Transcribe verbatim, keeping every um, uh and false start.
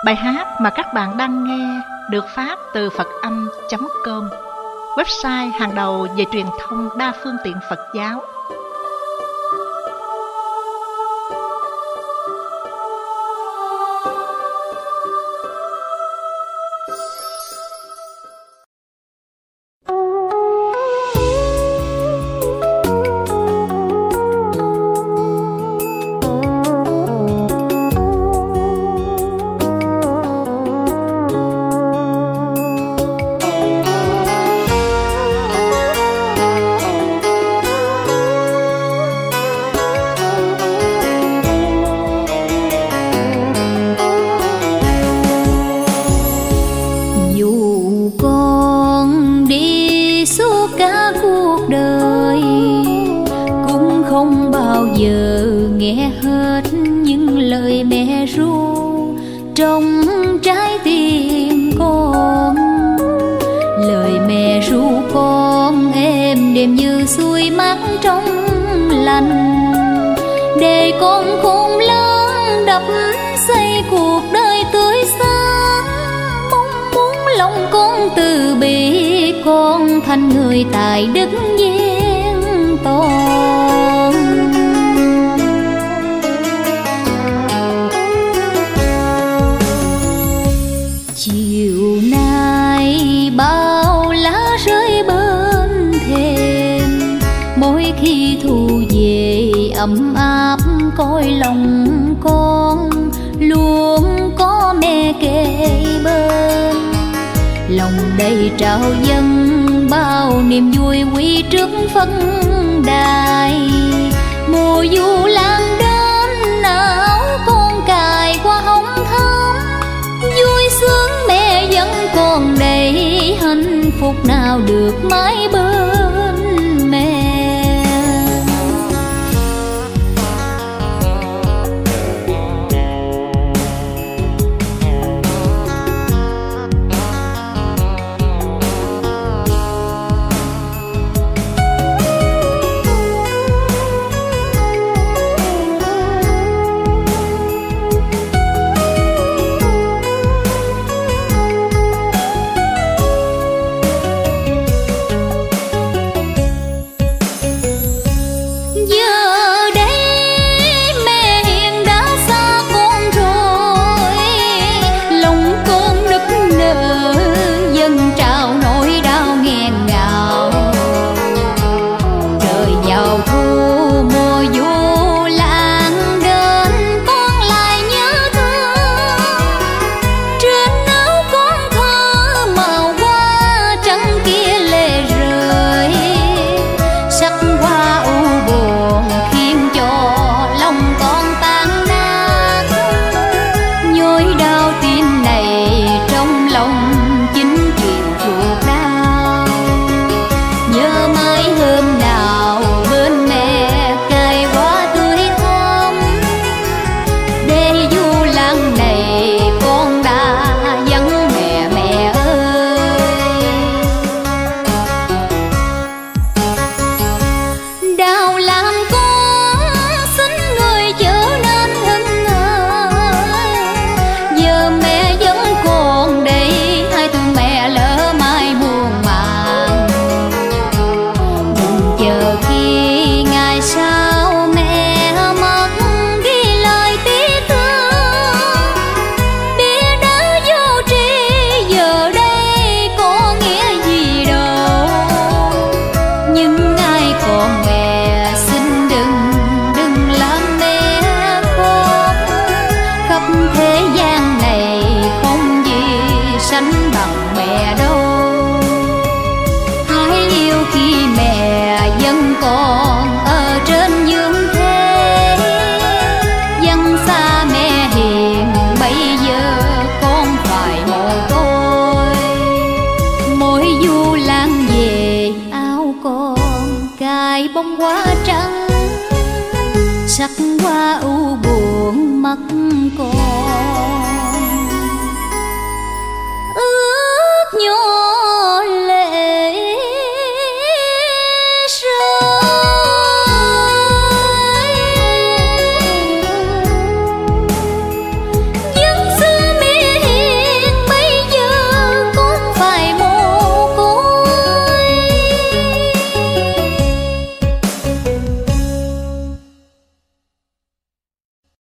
Bài hát mà các bạn đang nghe được phát từ phật âm chấm com, website hàng đầu về truyền thông đa phương tiện Phật giáo. Thành người tài đức viên tôn, chiều nay bao lá rơi bên thềm, mỗi khi thu về ấm áp cõi lòng con, luôn có mẹ kề bên, lòng đầy trao dâng bao niềm vui quy trước phân đài. Mùa du lan đến áo con cài qua hồng thắm, vui sướng mẹ vẫn còn đầy, hạnh phúc nào được mãi bên mẹ. Sắc hoa u buồn mắt con.